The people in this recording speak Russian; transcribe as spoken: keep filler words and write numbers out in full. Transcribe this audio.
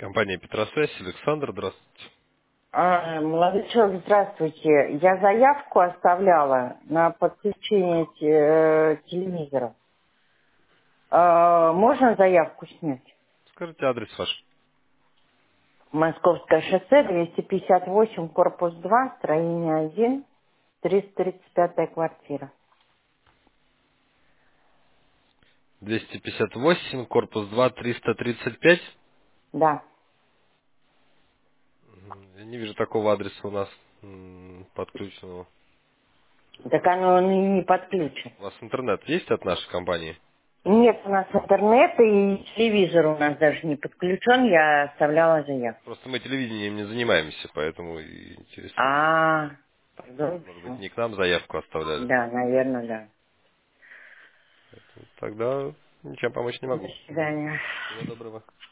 Компания Петросвязь, Александр, здравствуйте. А, молодой человек, здравствуйте. Я заявку оставляла на подключение те- э, телевизора. А, можно заявку снять? Скажите адрес ваш. Московское шоссе, двести пятьдесят восемь, корпус два, строение один, триста тридцать пятая квартира. двести пятьдесят восемь, корпус два, триста тридцать пять. Да. Мгм. Я не вижу такого адреса у нас м, подключенного. Так оно и не подключено. У вас интернет есть от нашей компании? Нет у нас интернета и телевизор у нас даже не подключен, я оставляла заявку. Просто мы телевидением не занимаемся, поэтому и интересуюсь. А, пардон, Может быть, всё. не к нам заявку оставляли. Да, наверное, да. Тогда ничем помочь не До могу. свидания. Всего доброго.